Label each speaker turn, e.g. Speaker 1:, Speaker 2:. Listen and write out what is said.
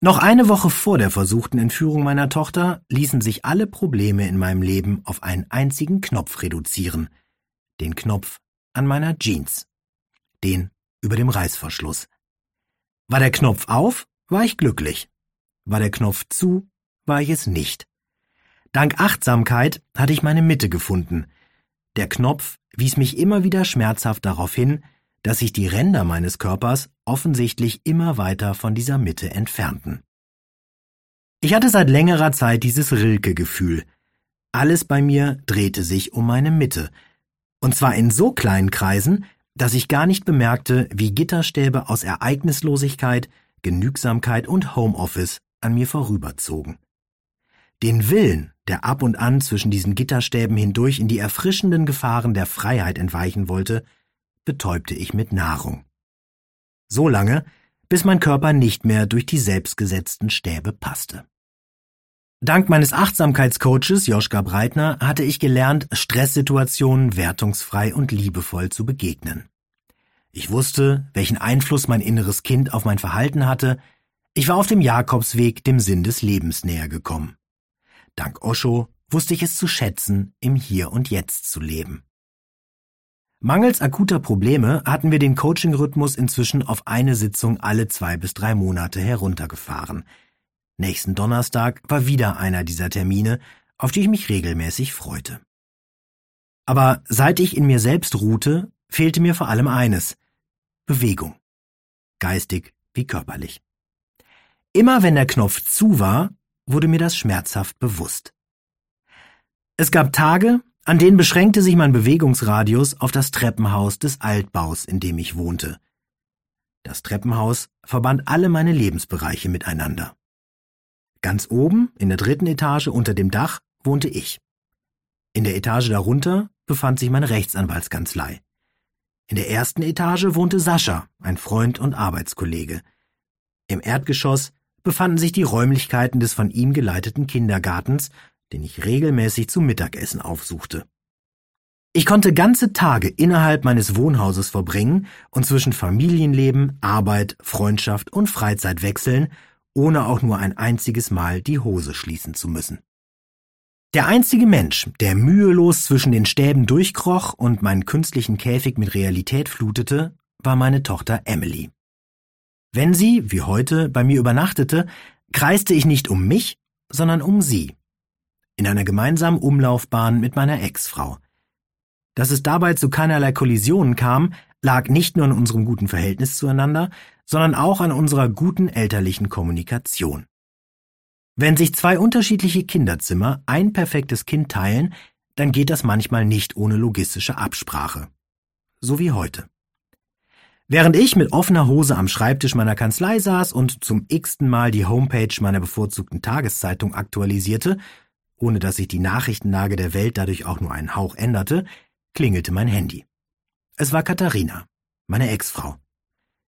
Speaker 1: Noch eine Woche vor der versuchten Entführung meiner Tochter ließen sich alle Probleme in meinem Leben auf einen einzigen Knopf reduzieren. Den Knopf an meiner Jeans. Den über dem Reißverschluss. War der Knopf auf, war ich glücklich. War der Knopf zu, war ich es nicht. Dank Achtsamkeit hatte ich meine Mitte gefunden. Der Knopf wies mich immer wieder schmerzhaft darauf hin, dass sich die Ränder meines Körpers offensichtlich immer weiter von dieser Mitte entfernten. Ich hatte seit längerer Zeit dieses Rilke-Gefühl. Alles bei mir drehte sich um meine Mitte. Und zwar in so kleinen Kreisen, dass ich gar nicht bemerkte, wie Gitterstäbe aus Ereignislosigkeit, Genügsamkeit und Homeoffice an mir vorüberzogen. Den Willen, der ab und an zwischen diesen Gitterstäben hindurch in die erfrischenden Gefahren der Freiheit entweichen wollte, betäubte ich mit Nahrung. So lange, bis mein Körper nicht mehr durch die selbstgesetzten Stäbe passte. Dank meines Achtsamkeitscoaches Joschka Breitner hatte ich gelernt, Stresssituationen wertungsfrei und liebevoll zu begegnen. Ich wusste, welchen Einfluss mein inneres Kind auf mein Verhalten hatte. Ich war auf dem Jakobsweg dem Sinn des Lebens näher gekommen. Dank Osho wusste ich es zu schätzen, im Hier und Jetzt zu leben. Mangels akuter Probleme hatten wir den Coaching-Rhythmus inzwischen auf eine Sitzung alle 2 bis 3 Monate heruntergefahren. Nächsten Donnerstag war wieder einer dieser Termine, auf die ich mich regelmäßig freute. Aber seit ich in mir selbst ruhte, fehlte mir vor allem eines: Bewegung. Geistig wie körperlich. Immer wenn der Knopf zu war, wurde mir das schmerzhaft bewusst. Es gab Tage, an denen beschränkte sich mein Bewegungsradius auf das Treppenhaus des Altbaus, in dem ich wohnte. Das Treppenhaus verband alle meine Lebensbereiche miteinander. Ganz oben, in der 3. Etage unter dem Dach, wohnte ich. In der Etage darunter befand sich meine Rechtsanwaltskanzlei. In der 1. Etage wohnte Sascha, ein Freund und Arbeitskollege. Im Erdgeschoss befanden sich die Räumlichkeiten des von ihm geleiteten Kindergartens, den ich regelmäßig zum Mittagessen aufsuchte. Ich konnte ganze Tage innerhalb meines Wohnhauses verbringen und zwischen Familienleben, Arbeit, Freundschaft und Freizeit wechseln, ohne auch nur ein einziges Mal die Hose schließen zu müssen. Der einzige Mensch, der mühelos zwischen den Stäben durchkroch und meinen künstlichen Käfig mit Realität flutete, war meine Tochter Emily. Wenn sie, wie heute, bei mir übernachtete, kreiste ich nicht um mich, sondern um sie. In einer gemeinsamen Umlaufbahn mit meiner Ex-Frau. Dass es dabei zu keinerlei Kollisionen kam, lag nicht nur an unserem guten Verhältnis zueinander, sondern auch an unserer guten elterlichen Kommunikation. Wenn sich 2 unterschiedliche Kinderzimmer ein perfektes Kind teilen, dann geht das manchmal nicht ohne logistische Absprache. So wie heute. Während ich mit offener Hose am Schreibtisch meiner Kanzlei saß und zum x-ten Mal die Homepage meiner bevorzugten Tageszeitung aktualisierte, ohne dass sich die Nachrichtenlage der Welt dadurch auch nur einen Hauch änderte, klingelte mein Handy. Es war Katharina, meine Ex-Frau.